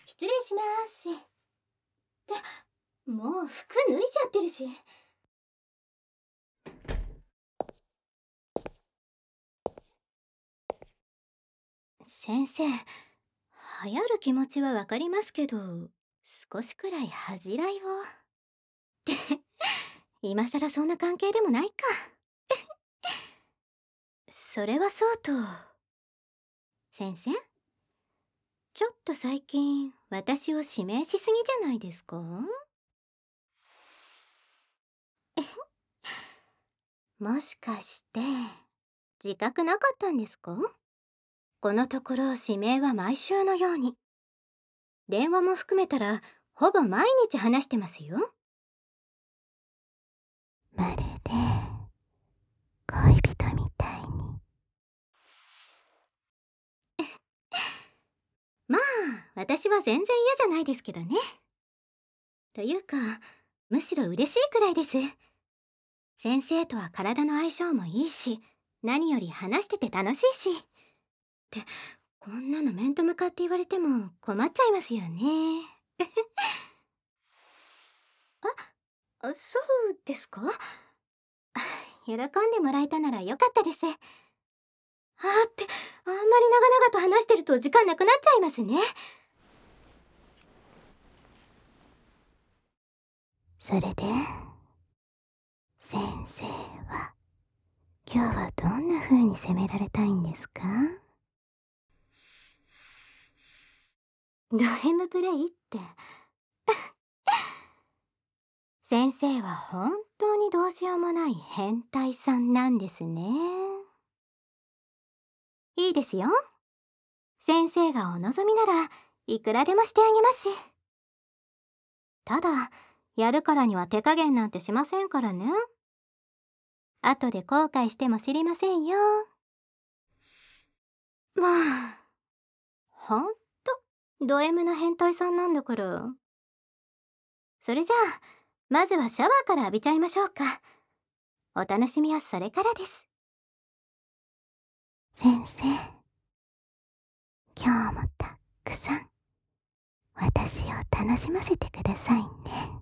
失礼します。ってもう服脱いじゃってるし。先生、流行る気持ちはわかりますけど、少しくらい恥じらいを。って今さらそんな関係でもないか。それはそうと、先生、ちょっと最近私を指名しすぎじゃないですか？もしかして自覚なかったんですか？このところ指名は毎週のように、電話も含めたらほぼ毎日話してますよ。まるで恋人みたいに。まあ私は全然嫌じゃないですけどね。というかむしろ嬉しいくらいです。先生とは体の相性もいいし、何より話してて楽しいし。ってこんなの面と向かって言われても困っちゃいますよね。そうですか？喜んでもらえたならよかったです。ってあんまり長々と話してると時間なくなっちゃいますね。それで先生は今日はどんな風に責められたいんですか？ド M プレイって先生は本当にどうしようもない変態さんなんですね。いいですよ。先生がお望みならいくらでもしてあげます。ただやるからには手加減なんてしませんからね。後で後悔しても知りませんよ。まあほんとド M な変態さんなんだから。それじゃあまずはシャワーから浴びちゃいましょうか。お楽しみはそれからです。先生、今日もたくさん私を楽しませてくださいね。